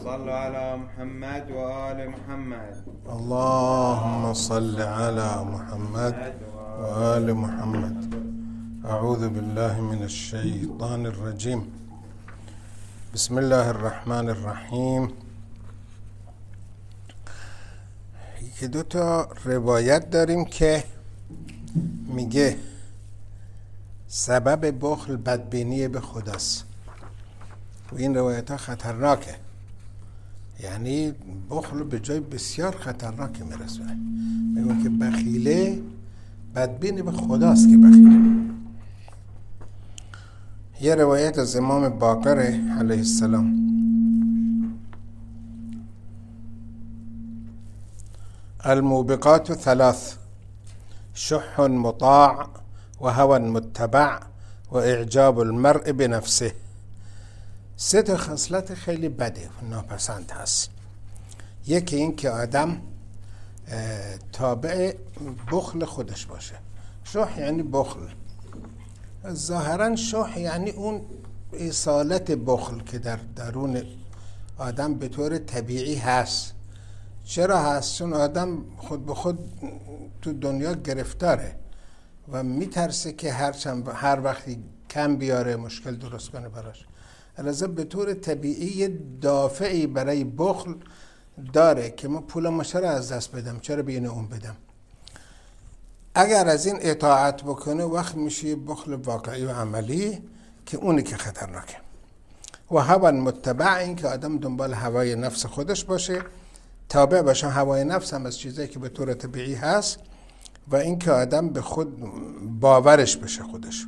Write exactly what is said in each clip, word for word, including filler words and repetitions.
صلوا على محمد وآل محمد. اللهم صل على محمد وآل محمد. أعوذ بالله من الشيطان الرجيم. بسم الله الرحمن الرحیم. یکی دو تا روایت داریم که میگه سبب بخل بدبینی به خداست و این روایت ها خطرناکه، یعنی بخل به جای بسیار خطرناکی میرسونه. میگه که بخیله بدبینی به خداست که بخیله. یه روایت از امام باقر علیه السلام: الموبقات ثلاث: شح مطاع و هوى متبع و اعجاب المرء بنفسه. سه تا خصلت خیلی بده و ناپسند هست. یکی این که آدم تابع بخل خودش باشه. شح یعنی بخل، ظاهرا شح یعنی اون اصالت بخل که در درون آدم به طور طبیعی هست. چرا هست؟ چون آدم خود به خود تو دنیا گرفتاره و میترسه که هر چند هر وقتی کم بیاره مشکل درست کنه براش. لذا به طور طبیعی دافعی برای بخل داره که ما پولم چرا از دست بدم، چرا بین اون بدم. اگر از این اطاعت بکنه وقت میشه بخل واقعی و عملی که اونی که خطرناکه. و هوى متبع، این که آدم دنبال هوای نفس خودش باشه، تابع باشه. هوای نفس هم از چیزایی که به طور طبیعی هست و این که آدم به خود باورش بشه خودش.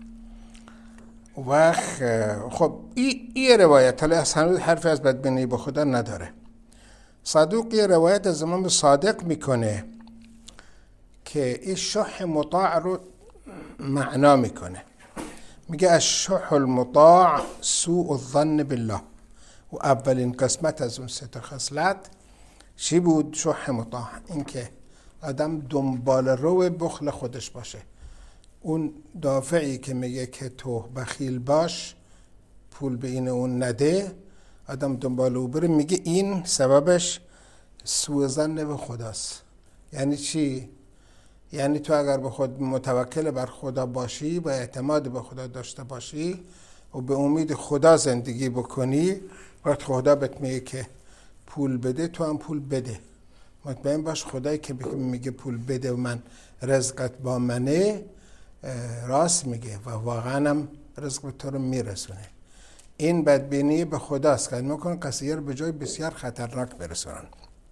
و خب این ای روایت حالا از هنوز حرفی از بدبینی به خدا نداره. صدوق یه روایت از امام صادق میکنه که این شح مطاع رو معنا میکنه. میگه الشح المطاع سوء الظن بالله. و اولین قسمت از اون سه تا خصلت چی بود؟ شح مطاع، این که آدم دنبال رو بخل خودش باشه. اون دافعی که میگه که تو بخیل باش، پول به این اون نده، آدم دنبال او بره، میگه این سببش سوء ظن به خداست. یعنی چی؟ یعنی تو اگر به خود متوکل بر خدا باشی و اعتماد به خدا داشته باشی و به امید خدا زندگی بکنی، وقت خدا بهت میگه که پول بده، تو هم پول بده. مطمئن باش خدایی که میگه پول بده و من رزقت با منه راست میگه و واقعا هم رزق به تو رو میرسونه. این بدبینی به خداست که میکنه قضیه رو به جای بسیار خطرناک برسونن.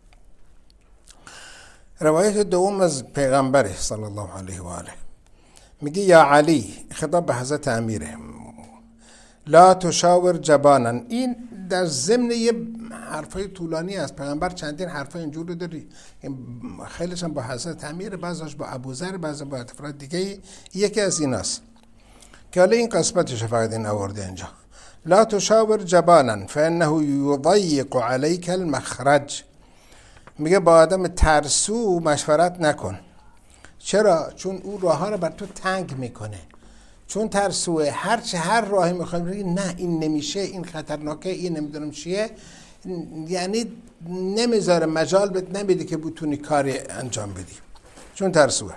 روایت دوم از پیغمبر صلی الله علیه و آله میگه یا علی، خطاب به حضرت امیره، لا تشاور جبانا. این در ضمن یه حرفای طولانی است. پیغمبر چندین حرفای اینجور رو داری، خیلیش هم با حضرت امیر، بعضیش با ابوذر، بعضی با افراد دیگه. یکی از ایناست که حالا این قسمتش فقط این آورده اینجا: لا تشاور جبانا فانه یضیق علیک المخرج. میگه با آدم ترسو مشورت نکن. چرا؟ چون او راه ها رو بر تو تنگ میکنه. چون ترسوه، هر چه هر راهی میخواد بگی نه این نمیشه، این خطرناکه، این نمیدونم چیه، یعنی نمیذاره، مجال بهت نمیده که بتونی کاری انجام بدی، چون ترسوه.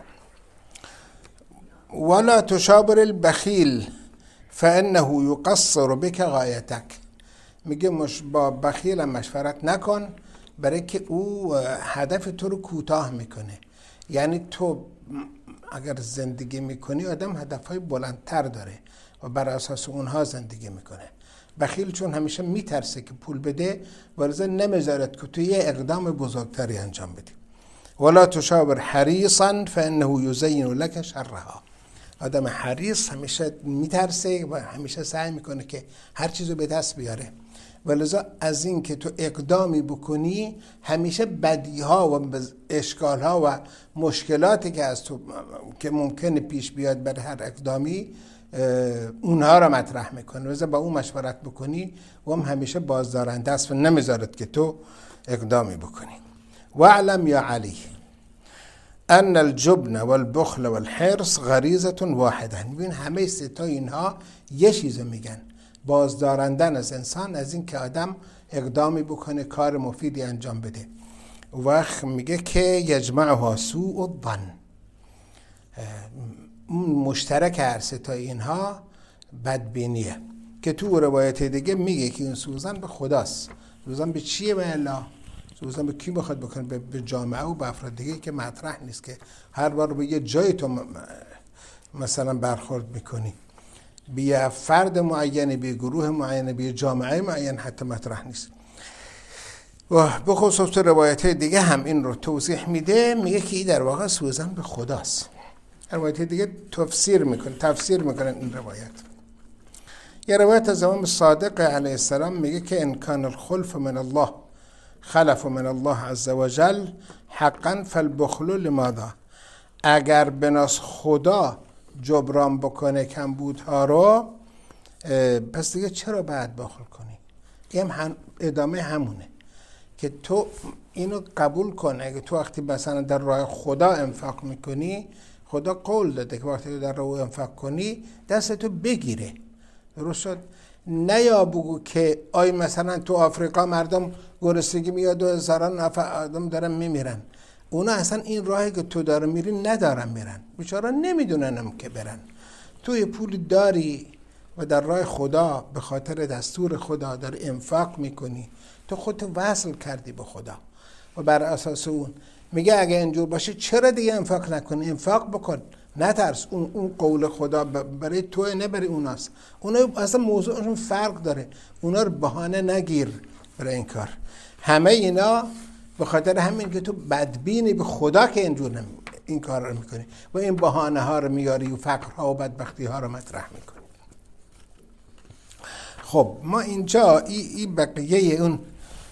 ولا تشاور البخیل فانه یقصر بک غایتک. میگه مش با بخیل هم مشورت نکن، برای که او هدف تو رو کوتاه میکنه. یعنی تو اگر زندگی میکنی، آدم هدفهای بلندتر داره و بر اساس اونها زندگی میکنه. بخیل چون همیشه میترسه که پول بده، ولذا نمیذارد که تو یه اقدام بزرگتری انجام بدی. ولا تشاور حریصا فانه یزین لك شرها. آدم حریص همیشه میترسه و همیشه سعی میکنه که هر چیزو به دست بیاره، ولذا از این که تو اقدامی بکنی، همیشه بدیها و اشکالها و مشکلاتی که از تو که ممکنه پیش بیاد بر هر اقدامی، اونها را مطرح میکنه. ولذا با اون مشورت بکنی و هم همیشه بازدارنده است و نمیذارد که تو اقدامی بکنی. واعلم یا علی ان الجبن والبخل والحرص غریزه واحده. ببین همه سه تا اینها یه چیزو میگن، بازدارندن از انسان از این که آدم اقدامی بکنه، کار مفیدی انجام بده. وقت میگه که یجمعها سوء الظن، مشترک هر سه تا اینها بدبینیه، که تو روایت دیگه میگه که این سوزن به خداست. سوزن به چیه؟ به الله. سوزن به کی بخواد بکنه؟ به جامعه و به افراد دیگه که مطرح نیست که هر بار به یه جای تو مثلا برخورد میکنی، به یه فرد معینی، به گروه معینی، به جامعه معین حتی مطرح نیست. و به خصوص تو روایت دیگه هم این رو توضیح میده، میگه که این در واقع سوزن به خداست. روایت دیگه تفسیر میکنه تفسیر میکنن این روایت. یه روایت از امام صادق علیه السلام میگه که ان کان الخلف من الله خلف من الله عز وجل حقا فالبخل لماذا، اگر بناس خدا جبران بکنه کمبودها رو، پس دیگه چرا باید بخل کنی؟ این هم ادامه همونه که تو اینو قبول کنه. اگه تو وقتی مثلا در راه خدا انفاق میکنی، خدا قول داده که وقتی در راه انفاق کنی دستتو بگیره، درست شد؟ نه یا بگو که آی مثلا تو آفریقا مردم گرسنگی میاد و هزاران نفر آدم دارن میمیرن، اونا اصلا این راهی که تو داره میری ندارن میرن، بیچاره نمیدوننم که برن. تو یه پول داری و در راه خدا به خاطر دستور خدا داری انفاق میکنی، تو خودت وصل کردی به خدا و بر اساس اون میگه اگه اینجور باشه چرا دیگه انفاق نکنی؟ انفاق بکن، نترس. اون اون قول خدا برای تو نه برای اوناست. اونا اصلا موضوعشون فرق داره، اونا رو بهانه نگیر برای این کار. همه اینا به خاطر همین که تو بدبینی به خدا که اینجور این کار رو میکنی و این بهانه ها رو میاری و فقرها و بدبختی ها رو مطرح میکنی. خب ما اینجا این ای بقیه اون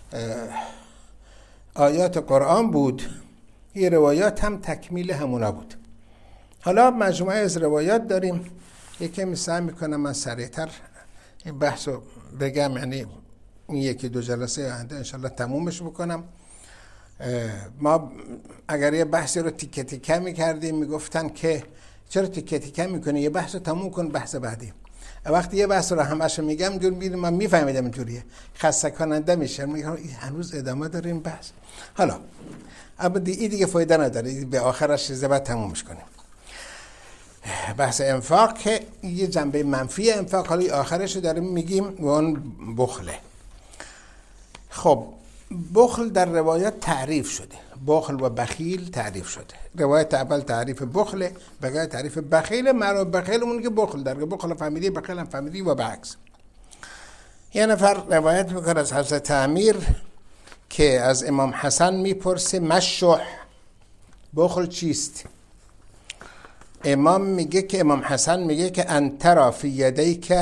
آیات قرآن بود، این روایات هم تکمیل همونا بود. حالا مجموعه از روایات داریم، یکی سعی میکنم من سریعتر این بحث رو بگم، یعنی این یکی دو جلسه آینده انشالله تمومش بکنم. ما اگر یه بحثی رو تیکه تیکه میکردیم میگفتن که چرا تیکه تیکه میکنی، یه بحث رو تموم کن بحث بعدی. وقتی یه بحث رو همش رو میگم جور میریم من میفهمیدم اینجوریه، خسته کننده میشه، میگم هنوز ادامه داره این بحث. حالا اما این دیگه فایده نداره، به آخرش چیزه بعد تمومش کنیم. بحث انفاق که یه جنبه منفی انفاق، حالا آخرش رو داریم میگیم و اون بخله. خب بخل در روایت تعریف شده، بخل و بخیل تعریف شده. روایت اول تعریف بخله، بقیه تعریف بخیل. مرا بخیل اون که بخل در بخل فهمیدی، بخیل هم فهمیدی و بعکس. یه نفر روایت میکنه از حضرت امیر که از امام حسن میپرسه مشح، بخل چیست؟ امام میگه که امام حسن میگه که انترا فی یدیک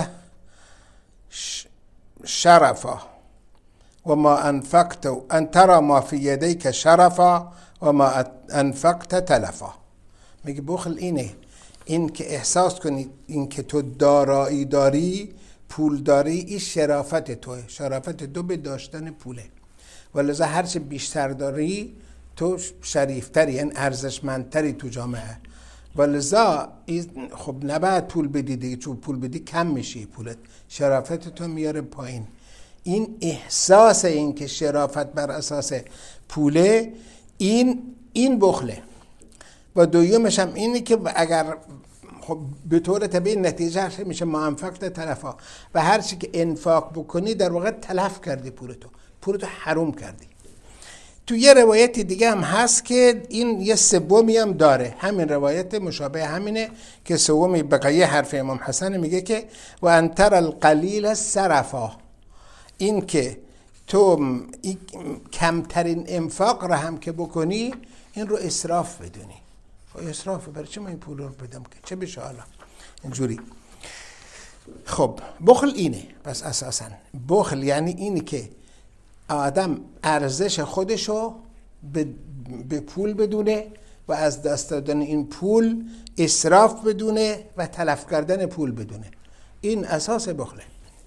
شرفا و ما انفقت، انترا ما فی یدیک شرفا و ما انفقت تلفا. میگه بخل اینه، این که احساس کنی این که تو دارایی داری، پول داری، این شرافت توه. شرافت تو به داشتن پوله، ولذا هرچه بیشتر داری تو شریفتری، یعنی ارزشمندتری تو جامعه. ولذا خب نباید پول بدی دیگه، چون پول بدی کم میشی پولت، شرافت تو میاره پایین. این احساس این که شرافت بر اساس پوله، این این بخله. و دویمش هم اینه که اگر خب به طور طبیعی نتیجه میشه ما انفقت تلفا، و هر چی که انفاق بکنی در واقع تلف کردی پولتو، پولتو حروم کردی. تو یه روایت دیگه هم هست که این یه سومی هم داره، همین روایت مشابه همینه که سومی بقیه حرف امام حسن میگه که و انتر القلیل سرفا، این که تو کمترین انفاق را هم که بکنی این رو اسراف بدونی. اسراف برای چه من این پول رو بدم که چه بشه حالا اینجوری. خب بخل اینه. پس اساسا بخل یعنی اینی که آدم ارزش خودشو به, به پول بدونه و از دست دادن این پول اسراف بدونه و تلف کردن پول بدونه. این اساس بخله.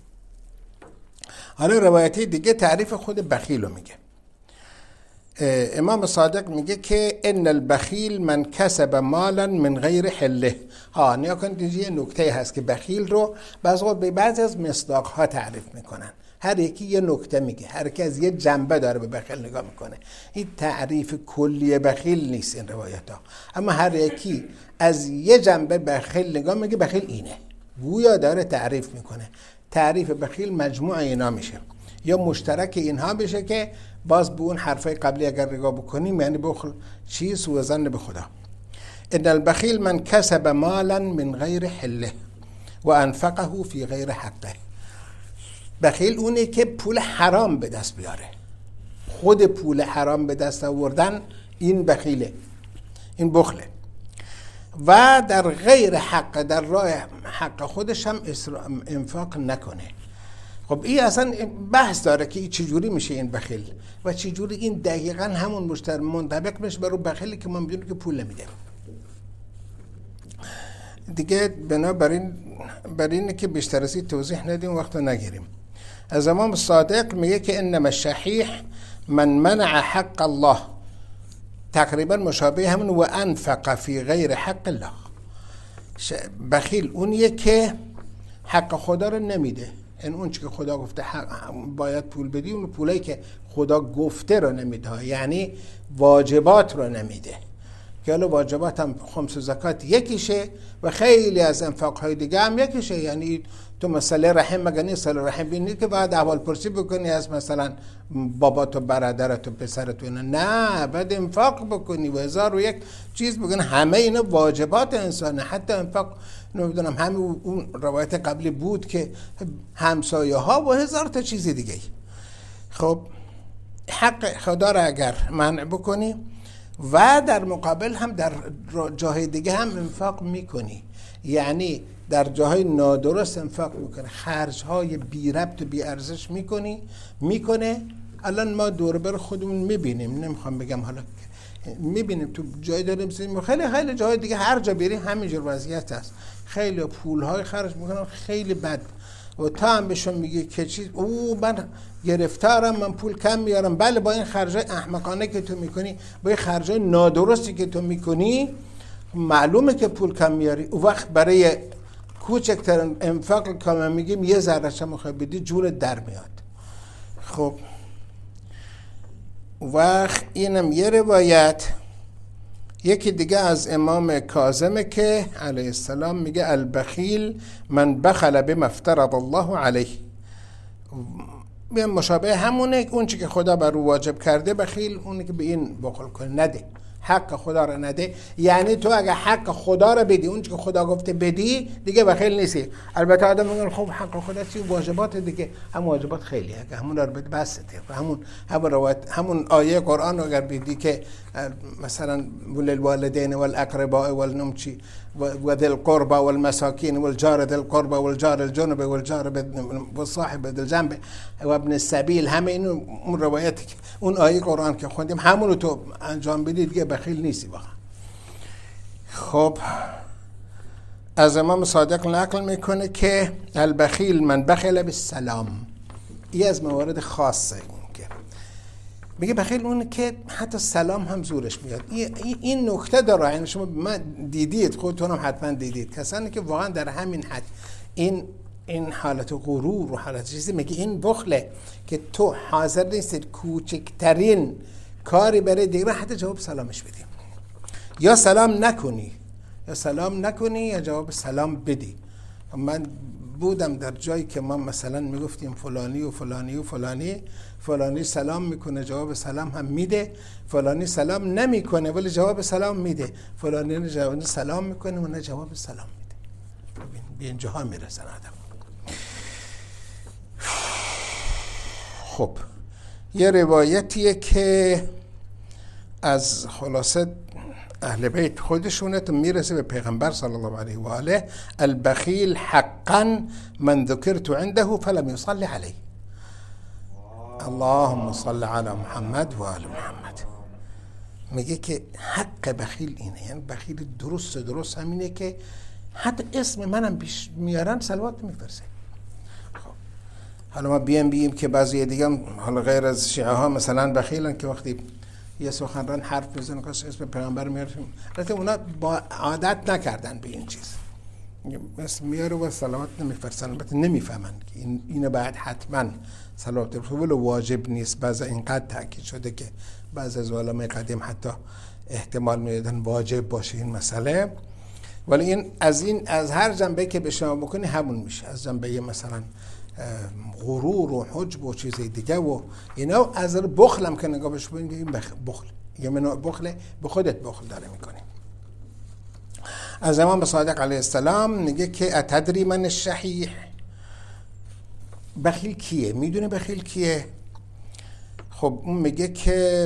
حالا روایتی دیگه تعریف خود بخیل رو میگه. امام صادق میگه که ان البخیل من کسب مالا من غیر حله. ها نیا کنید یه نکته هست که بخیل رو بعضی وقت به بعضی از مصداق ها تعریف میکنن. هر یکی یه نکته میگه، هر کی از یه جنبه داره به بخیل نگاه میکنه. این تعریف کلی بخیل نیست این روایت ها، اما هر یکی از یه جنبه بخیل نگاه میگه بخیل اینه، گویا داره تعریف میکنه. تعریف بخیل مجموع اینا میشه یا مشترک اینها بشه که باز به اون حرفای قبلی اگر نگاه بکنیم یعنی بخل چیز و ظن به خدا. ان البخیل من کسب مالا من غیر حله و انفقه فی غیر حقه. بخیل اونه که پول حرام به دست بیاره، خود پول حرام به دست آوردن این بخیله، این بخله. و در غیر حق، در راه حق خودش هم انفاق نکنه. خب این اصلا بحث داره که این چجوری میشه این بخیل و چجوری این دقیقا همون مشتر منطبق میشه برای بخیلی که ما میدونیم که پول نمیده. دیگه بنابراین برای اینه که بیشتر از این توضیح ندیم، وقت نگیریم. از امام صادق میگه که انما الشحیح من منع حق الله، تقریبا مشابه همون و انفق فی غیر حق الله. بخیل اونیه که حق خدا رو نمیده، این اون چی که خدا گفته باید پول بدی، اون پولایی که خدا گفته رو نمیده، یعنی واجبات رو نمیده. که حالا واجبات هم خمس و زکات یکیشه و خیلی از انفاقهای دیگه هم یکیشه. یعنی تو مسئله رحم مگنی صله رحم بینی که باید احوال پرسی بکنی از مثلا بابات و برادرت و پسرت و اینا، نه، باید انفاق بکنی و هزار و یک چیز بکنی. همه اینا واجبات انسانه، حتی انفاق نمیدونم همه اون روایت قبلی بود که همسایه ها و هزار تا چیز دیگه. خب حق خدا را اگر منع بکنی و در مقابل هم در جاهای دیگه هم انفاق میکنی، یعنی در جاهای نادرست انفاق میکنه، خرجهای بی ربط و بی ارزش میکنی میکنه. الان ما دور بر خودمون میبینیم، نمیخوام بگم حالا میبینیم تو جای داریم سیم، خیلی خیلی جاهای دیگه هر جا بریم همینجور وضعیت هست، خیلی پولهای خرج میکنن خیلی بد و تا هم بهشون میگه که چیز او من گرفتارم، من پول کم میارم. بله، با این خرجای احمقانه که تو میکنی، با این خرجای نادرستی که تو میکنی، معلومه که پول کم میاری. او وقت برای کوچکترین انفاق که ما میگیم یه ذره چه میخوای بدی جورت در میاد. خب وقت اینم یه روایت. یکی دیگه از امام کاظمه که علیه السلام میگه البخیل من بخل بما افترض الله علیه. مشابه همونه، اون چی که خدا بر او واجب کرده بخیل اونه که به این بخل کنه، نده، حق خدا رو نده. یعنی تو اگه حق خدا رو بدی، اون چی که خدا گفته بدی، دیگه بخیل نیستی. البته آدم میگه خب حق خدا چی؟ واجبات دیگه، هم واجبات خیلی، اگه همون رو بدی بس دیگه. همون همون روایت همون آیه قرآن رو اگر بدی که مثلا وللوالدین والاقرباء والنمچی و ذی القربى والمساکین والجار ذی القربى والجار الجنب والجار والصاحب ذی الجنب و ابن السبیل، همه این اون روایتی که اون آیه قرآن که خوندیم همون رو تو انجام بدی دیگه بخیل نیستی واقعا. خب از امام صادق نقل میکنه که البخیل من بخل بالسلام. این از موارد خاصه که میگه بخیل اونه که حتی سلام هم زورش میاد. این نکته داره، یعنی شما من دیدید، خودتون هم حتما دیدید کسانی که واقعا در همین حد این این حالت غرور و حالت چیزی، میگه این بخله که تو حاضر نیستی کوچکترین کاری برای دیگران حتی جواب سلامش بدی، یا سلام نکنی یا سلام نکنی یا جواب سلام بدی. من بودم در جایی که ما مثلا میگفتیم فلانی و فلانی و فلانی فلانی سلام میکنه جواب سلام هم میده، فلانی سلام نمیکنه ولی جواب سلام میده، فلانی جواب سلام میکنه و نه جواب سلام میده. به این جاها میرسن آدم. خب یه روایتیه که از خلاصه اهل بیت خودشونه تو میرسه به پیغمبر صلی الله علیه و آله، البخیل حقا من ذکرت عنده فلم يصلي علیه. اللهم صل علی محمد و آل محمد. میگه که حق بخیل اینه، یعنی بخیل درست درست همینه که حتی اسم منم بیش میارن صلوات میفرسه. خب حالا ما بیم بیم که بعضی دیگه هم حالا غیر از شیعه ها مثلا بخیلن که وقتی یه سخنران حرف بزنه که اسم پیغمبر میاره، البته اونا با عادت نکردن به این چیز، اسم میاره و صلوات نمیفرستن، البته نمیفهمن این اینو بعد حتما صلوات بفرستن، ولی واجب نیست. بعضی اینقدر تاکید شده که بعضی از علمای قدیم حتی احتمال میدادن واجب باشه این مسئله، ولی این از این از هر جنبه که به شما بکنی همون میشه. از جنبه مثلا غرور و حجب و چیز دیگه و اینا، از بخل هم که نگاه بشه ببینید این بخل یا منو بخل به خودت بخل داره میکنی. از امام صادق علیه السلام میگه که اتدری من الشحیح، بخیل کیه؟ میدونه بخیل کیه؟ خب اون میگه که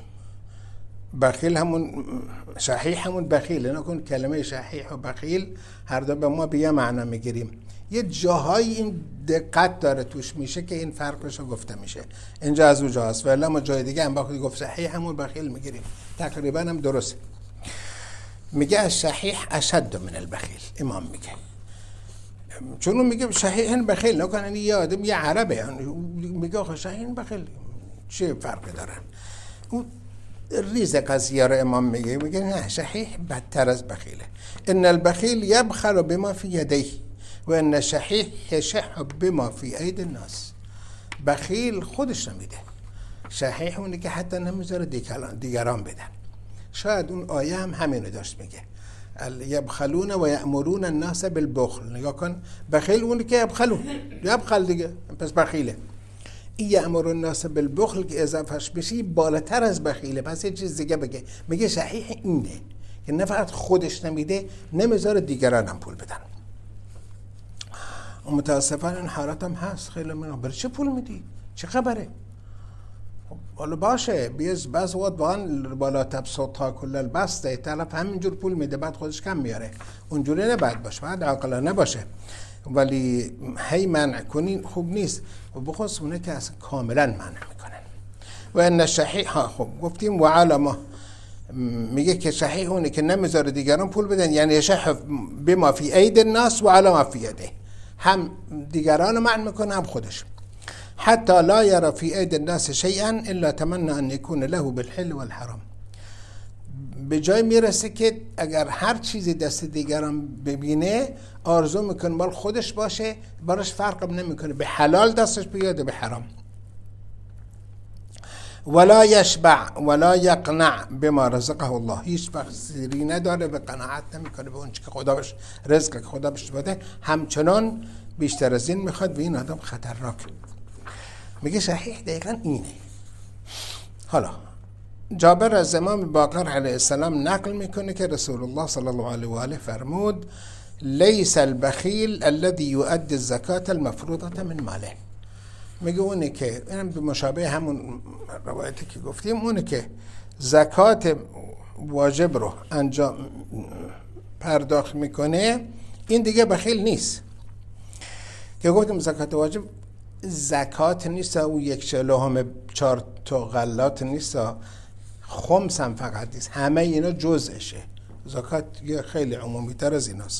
بخیل همون شحیح همون بخیل، نکن کلمه شحیح و بخیل هر دو به ما به یه معنا میگیریم. یه جاهایی این دقت داره توش میشه که این فرقش رو گفته میشه، اینجا از اونجا هست، ولی ما جای دیگه هم باید گفت شحیح همون بخیل میگیریم، تقریبا هم درست. میگه الشحیح اشد من البخیل، امام میگه، چون میگه شحیح بخیل نکنن یه آدم یه عربه میگه آخه شحیح بخیل چه فرقی دارن؟ اون ریز قضیه رو امام میگه، میگه نه شحیح بدتر از بخیله. ان البخیل یبخل بما فی یدیه و ان الشحیح یشح بما فی اید الناس. بخیل خودش نمیده، شحیح اونه که حتی نمیذاره دیگران بدن. شاید اون آیه هم همینو داشت میگه، یبخلون و یأمرون الناس بالبخل. نگاه کن، بخیل اونه که یبخلون، یبخل دیگه، پس بخیله. این یأمر الناس بالبخل که اضافهش بشی بالاتر از بخیله، پس یه چیز دیگه بگه، میگه شحیح اینه که نه فقط خودش نمیده، نمیذاره دیگران هم پول بدن. متاسفانه این حالت هم هست. خیلی من برای چه پول میدی؟ چه خبره؟ حالا باشه، بیز بعض وقت واقعا بالا تبسطها کل البسطه، طرف همینجور پول میده بعد خودش کم میاره، اونجوری نباید باشه، بعد عاقلانه باشه، ولی هی منع کنین خوب نیست، و بخصوص اونه که اصلا کاملا منع میکنن. و ان شحیح ها خب گفتیم و علما میگه که شحیح اونه که نمیذاره دیگران پول بدن، یعنی شح بما فی اید الناس و علما فی یده، هم دیگران منع میکنه هم خودش. حتی لا یرا فی اید الناس شیئا الا تمنى ان یکون له بالحل والحرام. به جای میرسه که اگر هر چیزی دست دیگران ببینه آرزو میکنه مال خودش باشه، براش فرق نمیکنه به حلال دستش بیاد به حرام. ولا یشبع ولا یقنع بما رزقه الله، هیچ وقت سیری نداره و قناعت نمیکنه به اون چیزی که خدا بهش رزق که خدا بهش بده، همچنان بیشتر از این میخواد و این آدم خطرناکه. میگه صحیح دقیقا اینه. حالا جابر از امام باقر علیه السلام نقل میکنه که رسول الله صلی الله علیه و آله فرمود لیس البخیل الذي يؤدي الزکاة المفروضة من ماله. میگه اونه که اینم به مشابه همون روایتی که گفتیم، اونه که زکات واجب رو انجام پرداخت میکنه، این دیگه بخیل نیست. که گفتیم زکات واجب زکات نیست، او یک چهلم چهار تا غلات نیست، خمس هم فقط نیست، همه اینا جزءشه. زکات یه خیلی عمومی تر از ایناست.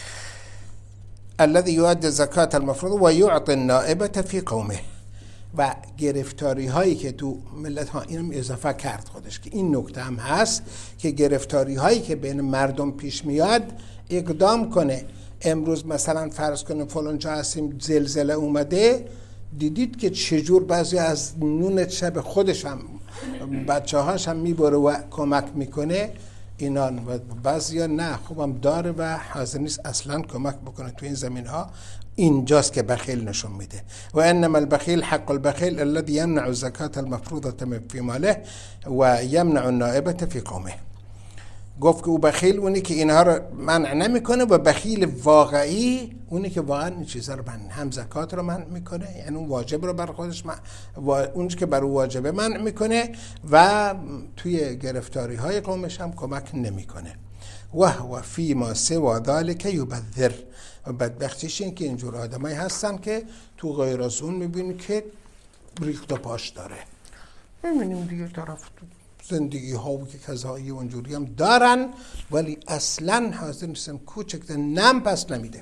الذي يؤدي الزکات المفروض و یعطی النائبة فی قومه. و گرفتاری هایی که تو ملت ها، اینم اضافه کرد خودش که این نکته هم هست که گرفتاری هایی که بین مردم پیش میاد اقدام کنه. امروز مثلا فرض کنه فلان جا هستیم زلزله اومده، دیدید که چجور بعضی از نون شب خودش هم بچه هاش هم میبره و کمک میکنه اینان، و بعضی ها نه خوبم داره و حاضر نیست اصلا کمک بکنه تو این زمین ها. اینجاست که بخیل نشون میده. و انما البخیل حق البخیل الذي يمنع الزکات المفروضة فی ماله و یمنع النائبة فی قومه. گفت که او بخیل اونی که اینها رو منع نمیکنه، و بخیل واقعی اونی که واقعا این چیزا رو منع، هم زکات رو منع میکنه، یعنی اون واجب رو بر خودش منع، و اونی که بر او واجبه منع میکنه و توی گرفتاری های قومش هم کمک نمیکنه. و و فی ما سوا ذلک یبذر. و بدبختیش این که اینجور آدمایی هستن که تو غیر از اون میبینی که ریخت و پاش داره. میبینیم دیگه طرف زندگی ها و که کذایی اونجوری هم دارن، ولی اصلا حاضر نیستن کوچکتر نم پس نمیده.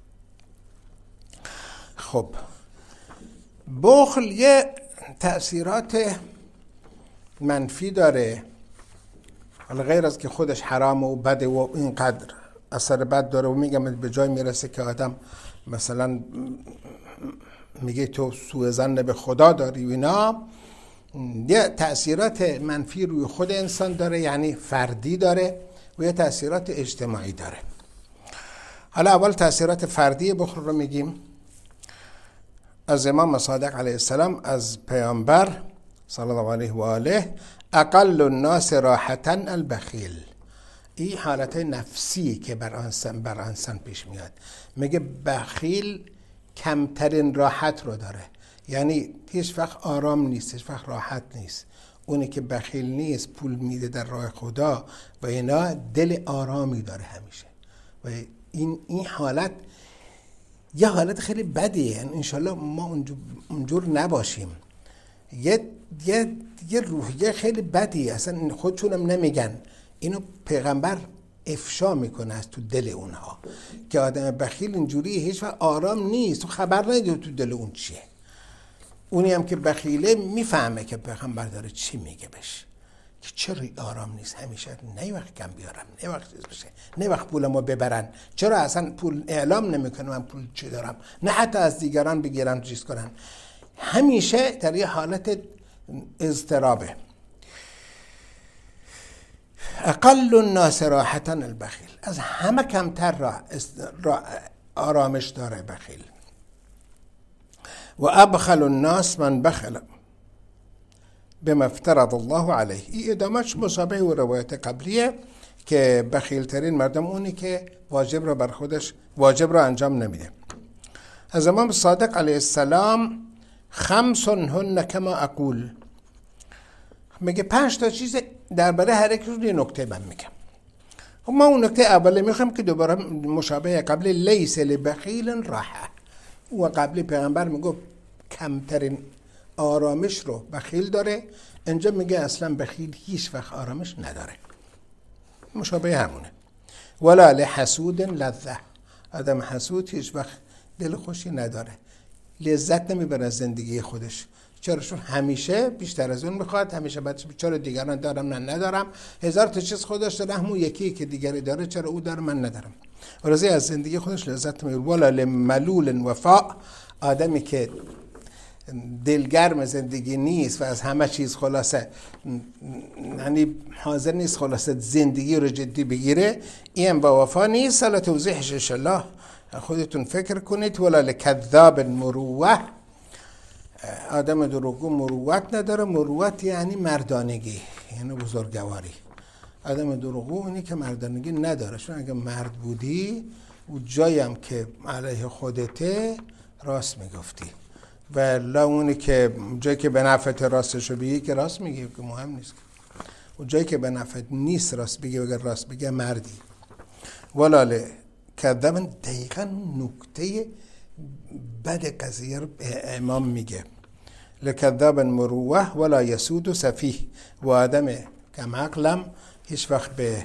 خب بخل یه تأثیرات منفی داره، حالا غیر از که خودش حرام و بده و اینقدر اثر بد داره و میگم به جای میرسه که آدم مثلا میگه تو سوء ظن به خدا داری و اینا. یه تأثیرات منفی روی خود انسان داره، یعنی فردی داره، و یه تأثیرات اجتماعی داره. حالا اول تأثیرات فردی بخل رو میگیم. از امام صادق علیه السلام، از پیامبر صلی الله علیه و آله: اقل الناس راحتا البخیل. این حالت نفسی که بر انسان بر انسان پیش میاد. میگه بخیل کمترین راحت رو داره، یعنی هیچ وقت آرام نیست، هیچ وقت راحت نیست. اونی که بخیل نیست، پول میده در راه خدا و اینا، دل آرامی داره همیشه. و این این حالت یه حالت خیلی بدیه، یعنی انشالله ما اونجور, اونجور نباشیم. یه یه یه روحیه خیلی بدیه، اصلا خودشونم نمیگن. اینو پیغمبر افشا میکنه از تو دل اونها که آدم بخیل اینجوری هیچ وقت آرام نیست، تو خبر نداری تو دل اون چیه. اونی هم که بخیله میفهمه که پیغمبر داره چی میگه بهش، که چرا آرام نیست همیشه، نه وقت کم بیارم، نه وقت چیز بشه، نه وقت پولمو ببرن، چرا اصلا پول اعلام نمیکنه من پول چی دارم، نه حتی از دیگران بگیرن چیز کنن. همیشه در یه حالت اضطرابه. اقل الناس راحتا البخیل، از همه کمتر را, را آرامش داره بخیل. و ابخل الناس من بخل بما افترض الله علیه. این ادامهش مشابه و روایت قبلیه که بخیل ترین مردم اونی که واجب را بر خودش واجب را انجام نمیده. از امام صادق علیه السلام: خمس هن کما اقول. میگه پنج تا چیز درباره هر یک روز یه نکته من میگم. خب ما اون نکته اوله میخوام که دوباره مشابه قبل: لیس لبخیل راحه. و قبلی پیغمبر میگه کمترین آرامش رو بخیل داره، اینجا میگه اصلا بخیل هیچ وقت آرامش نداره. مشابه همونه. ولا لحسود لذه. آدم حسود هیچ وقت دل خوشی نداره، لذت نمیبره از زندگی خودش. چرا؟ چون همیشه بیشتر از اون میخواد، همیشه بچه چرا دیگران دارم من ندارم، هزار تا چیز خودش داره، همون یکی که دیگری داره چرا او داره من ندارم. ورزی از زندگی خودش لذت نمیبره. ولا لملول وفاء. آدمی که دلگرم زندگی نیست و از همه چیز خلاصه یعنی حاضر نیست خلاصه زندگی رو جدی بگیره، این با وفا نیست. حالا توضیحش انشالله خودتون فکر کنید. ولا لکذاب مروه. آدم دروغگو مروت نداره. مروت یعنی مردانگی، یعنی بزرگواری. آدم دروغگو اونی که مردانگی نداره، چون اگه مرد بودی و جایم که علیه خودته راست میگفتی، و لا اونی که جایی که به نفعت راستشو بگی که راست میگی که مهم نیست، و جایی که به نفعت نیست راست بگی و راست بگی مردی. ولا کذبن. دقیقا نکته بد قضیه رو امام میگه: لکذاب مروه ولا یسود سفیه. و آدم کم عقلم هیچ وقت به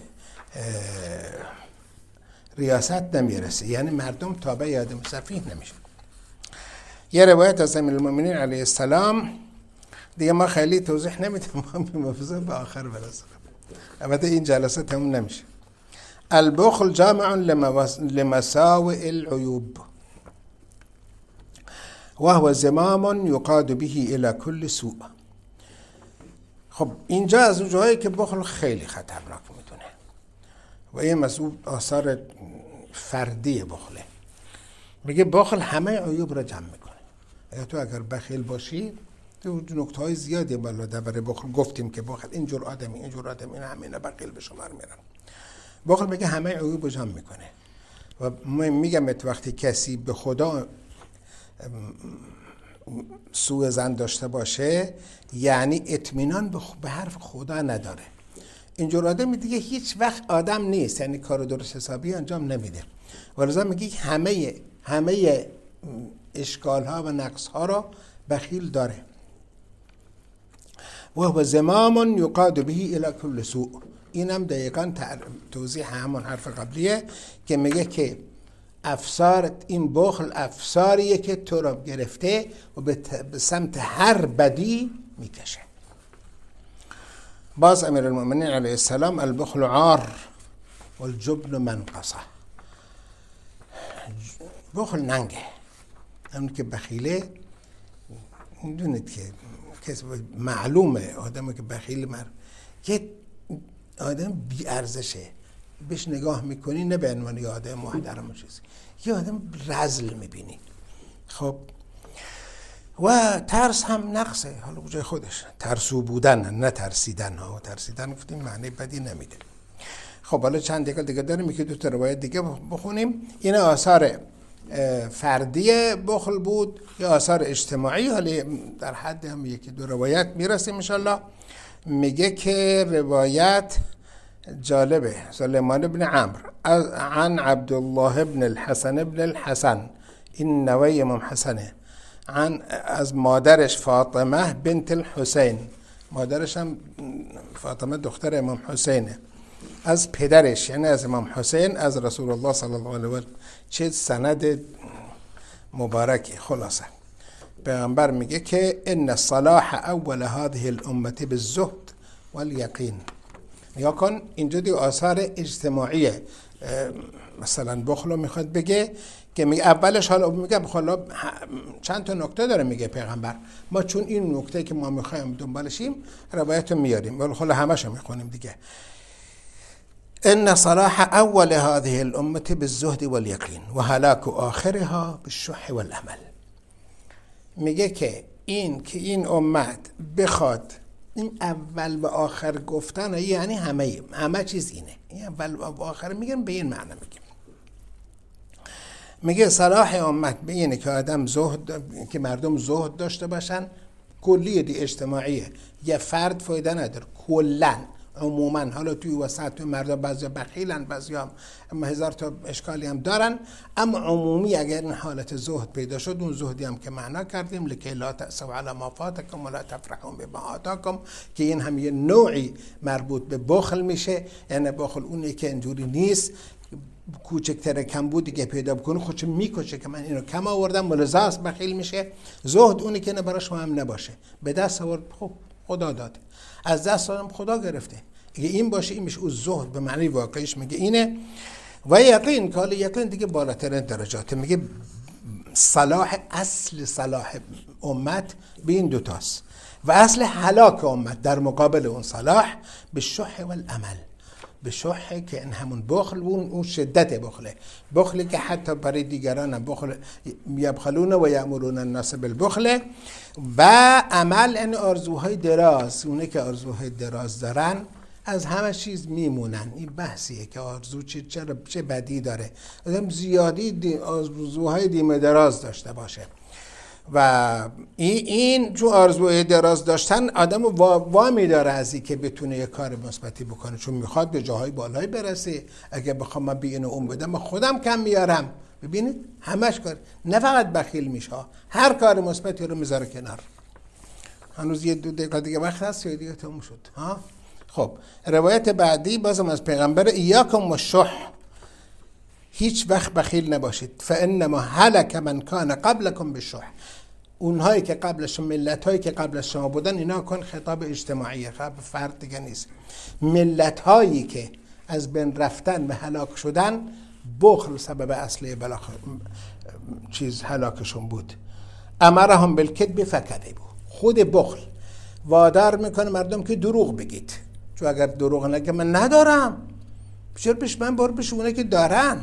ریاست نمیرسه، یعنی مردم تابع آدم سفیه نمیشه. یه روایت از امیرالمومنین علیه السلام دیگه ما خیلی توضیح نمیدیم، ما مفضل به آخر برسیم، البته این جلسه تموم نمیشه. البخل جامع لمساوئ العیوب و هو زمام یقاد به الى کل سوء. خب اینجا از اون جایی که بخل خیلی خطرناک میدونه و این مسئول آثار فردی بخله. میگه بخل همه عیوب را جمع میکنه. اگه تو اگر بخیل باشی، تو نکته های زیادی بالا درباره بخل گفتیم که بخل اینجور آدمی اینجور آدمی این همینه بخیل به شمار میرن. بخل میگه همه عیوب را جمع میکنه و میگم وقتی کسی به خدا سوء ظن داشته باشه، یعنی اطمینان به حرف خدا نداره. اینجور آدمی دیگه هیچ وقت آدم نیست، یعنی کار درست حسابی انجام نمیده. ولذا میگه همه همه اشکال ها و نقص ها را بخیل داره. و هو زمام یقاد به الی کل سوء. اینم دقیقاً توضیح همون حرف قبلیه که میگه که افسار این بخل افساریه که تو را گرفته و به سمت هر بدی میکشه. باز امیرالمومنین علیه السلام: البخل عار والجبن منقصه. بخل ننگه، همون که بخیله میدونید که کسی معلومه آدمی که بخیل مر که آدم بی ارزشه، بهش نگاه میکنی نه به عنوان یه آدم محترم و چیزی، یه آدم رذل میبینی. خب و ترس هم نقصه، حالا بجای خودش ترسو بودن نه ترسیدن ها، ترسیدن گفتیم معنی بدی نمیده. خب حالا چند دقیقه دیگه داریم که دو تا روایت دیگه بخونیم. این آثار فردی بخل بود یا آثار اجتماعی، حالا در حد هم یکی دو روایت میرسیم انشالله. میگه که روایت جالبه، سلیمان بن عمرو عن عبدالله بن الحسن بن الحسن، این نوی امام حسنه، عن از مادرش فاطمه بنت الحسین، مادرش هم فاطمه دختر امام حسینه، از پدرش یعنی از امام حسین از رسول الله صلی الله علیه و آله. چه سند مبارکی. خلاصه پیغمبر میگه که ان صلاح اول هذه الامه بالزهد والیقین. نگاه کن اینجا دی آثار اجتماعیه، مثلا بخلو میخواد بگه که میگه اولش، حالا میگه بخلا چند تا نکته داره میگه پیغمبر، ما چون این نکته که ما میخوایم دنبالشیم روایت رو میاریم ولی خلا همش رو میخونیم دیگه. ان صلاح اول هذه الامه بالزهد والیقین و هلاك آخرها بالشح والامل. میگه که این که این امت بخواد این اول و آخر گفتن یعنی همه همه چیز اینه، این اول و آخر میگن به این معنی میگیم. میگه صلاح امت به اینه که آدم زهد، که مردم زهد داشته باشن، کلیه دی اجتماعیه، یه فرد فایده نداره، کلن عموما. حالا توی وسط توی مردم بعضی بخیلن، بعضی هم هزار تا اشکالی هم دارن، اما عمومی اگر این حالت زهد پیدا شد، اون زهدی هم که معنا کردیم لکی لا تأسوا علی ما فاتکم ولا تفرحوا بما آتاکم، که این هم یه نوعی مربوط به بخل میشه. یعنی بخل اونی که اینجوری نیست، کوچکتر کم بود دیگه پیدا بکنه خودش میکشه که من اینو کم آوردم ملزاس بخیل میشه. زهد اونی که نه برای شما هم نباشه، به دست آورد خب خدا داده، از دست آدم خدا گرفته، اگه این باشه این میشه او زهد به معنی واقعیش میگه اینه. و یقین، که حالا یقین دیگه بالاتر درجات، میگه صلاح، اصل صلاح امت به این دوتاست و اصل هلاک امت در مقابل اون صلاح به شح و العمل. به شح که این همون بخل بود، اون شدت بخله، بخلی که حتی برای دیگران هم بخل، یبخلون و یأمرون الناس بالبخل. و عمل این آرزوهای دراز، اونه که آرزوهای دراز دارن از همه چیز میمونن. این بحثیه که آرزو چه چرا چه بدی داره، آدم زیادی دی آرزوهای دیمه دراز داشته باشه و این این جو آرزوهای دراز داشتن آدم وا, وا میداره از این که بتونه یه کار مثبتی بکنه، چون میخواد به جاهای بالایی برسه. اگه بخوام من به این اون بدم من خودم کم میارم. ببینید همش کار، نه فقط بخیل میشه، هر کار مثبتی رو میذاره کنار. هنوز یه دو دقیقه دیگه وقت هست یا دیگه تموم شد ها؟ خب روایت بعدی بازم از پیغمبر، ایاکم و شح، هیچ وقت بخیل نباشید، فانما هلک من کان قبلکم بالشح. اونهایی که قبلش، ملت‌هایی که قبل از شما بودن، اینا کن خطاب اجتماعی، خطاب فرد دیگه نیست. ملت‌هایی که از بین رفتن و هلاک شدن، بخل سبب اصلی بلا چیز هلاکشون بود. امرهم بالکذب فکذبوا، خود بخل وادار میکنه مردم که دروغ بگید، چون اگر دروغ نگه من ندارم، چرا پیش من بار بشونه که دارن.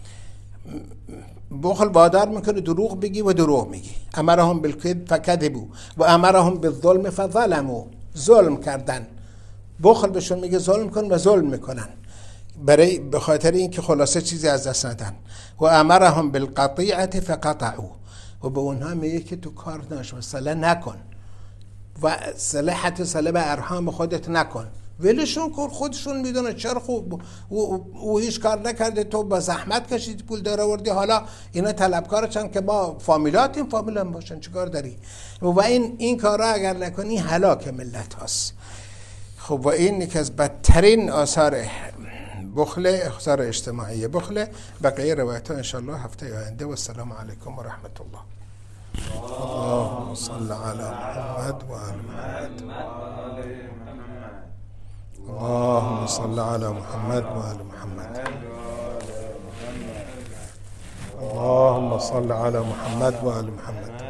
بخل وادار میکنه دروغ بگی و دروغ میگی. امرهم بالکذب فکذبوا و امرهم بالظلم فظلموا، ظلم کردن. بخل بهشون میگه ظلم کن و ظلم میکنن، برای به خاطر اینکه خلاصه چیزی از دست ندن. و امرهم بالقطیعه فقطعوا، و به اونها میگه که تو کار نشو، صله نکن و صله حتی صله به ارحام خودت نکن، ولشون کن، خودشون میدونه چرا خوب و, و هیچ کار نکرده، تو با زحمت کشیدی پول داره آوردی، حالا اینا طلبکارشن که ما فامیلاتیم، فامیل هم باشن چیکار داری؟ و این این کارا اگر نکنی هلاک ملت هست. خب و این یکی از بدترین آثار بخل، آثار اجتماعی بخل. بقیه روایت ها انشاءالله هفته آینده. و السلام علیکم و رحمت الله. اللهم صل علی محمد و آل محمد. اللهم صل على محمد وآل محمد. اللهم صل على محمد وآل محمد.